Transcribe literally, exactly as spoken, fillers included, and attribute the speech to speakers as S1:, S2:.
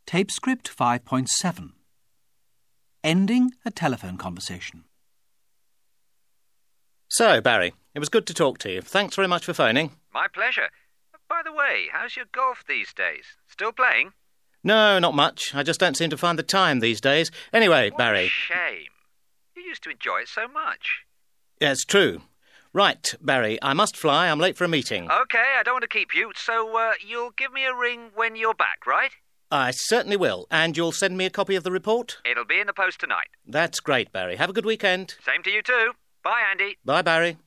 S1: Tape script five point seven. Ending a telephone conversation.
S2: So, Barry, it was good to talk to you. Thanks very much for phoning.
S3: My pleasure. By the way, how's your golf these days? Still playing?
S2: No, not much. I just don't seem to find the time these days. Anyway,
S3: What
S2: Barry...
S3: a shame. You used to enjoy it so much.
S2: Yeah, it's true. Right, Barry, I must fly. I'm late for a meeting.
S3: OK, I don't want to keep you, so uh, you'll give me a ring when you're back, right?
S2: I certainly will. And you'll send me a copy of the report?
S3: It'll be in the post tonight.
S2: That's great, Barry. Have a good weekend.
S3: Same to you too. Bye, Andy.
S2: Bye, Barry.